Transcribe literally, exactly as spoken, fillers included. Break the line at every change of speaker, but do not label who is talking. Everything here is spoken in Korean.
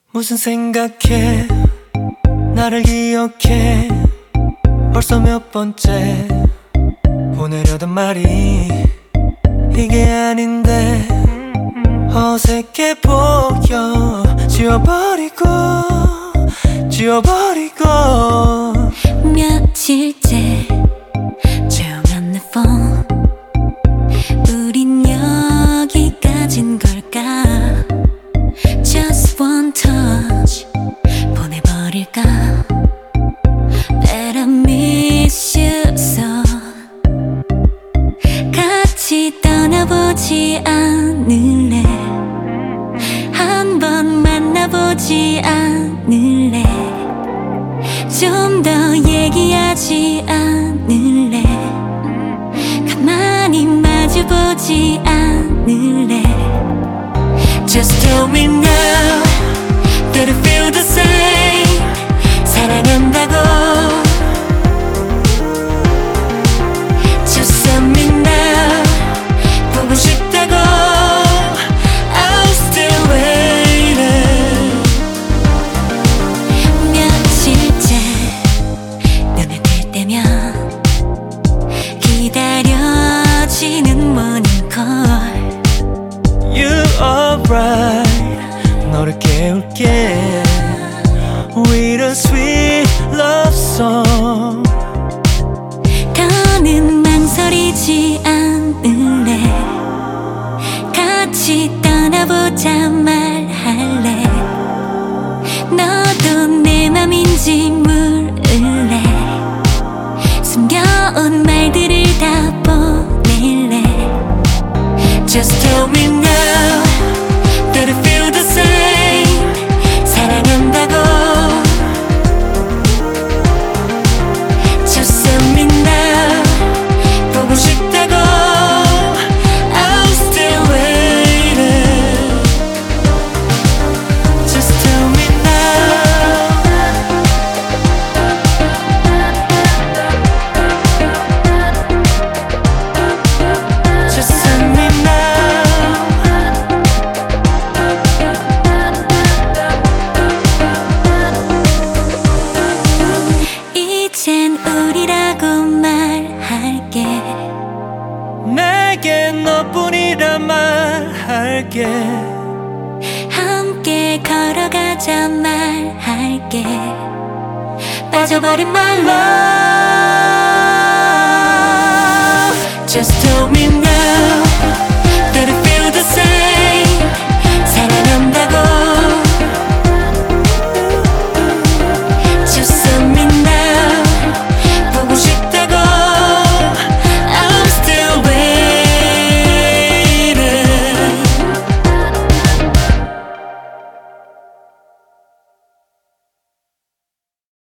무슨 생각해 나를 기억해 벌써 몇 번째 보내려던 말이 이게 아닌데 어색해 보여 지워버리고 지워버리고
며칠째 조용한 내 폰 우린 여기까진 걸까 Just one touch 보내버릴까 But I miss you so 같이 떠나보지 않을래 한번 만나보지 않을래 좀 더 얘기하지 않을래 가만히 마주보지 않을래 Just tell me now that I feel the same 사랑한다고 Just tell me now 보고 싶다고 I'll still waiting 며칠째 눈에 뜰 때면 기다려지는 morning call
You alright 너를 깨울게 With a sweet love song
더는 망설이지 않을래 같이 떠나보자 말할래 너도 내 맘인지 물을래 숨겨온 말들을 다 보낼래 Just tell me now that I feel the same 사랑한다고 Just tell me now 보고 싶다고 I'll still waiting
Just tell me now Just tell me now
이젠 우리라고 말할게
내게 너뿐이란 말할게
함께 걸어가자 말할게 빠져버린 my love Just tell me now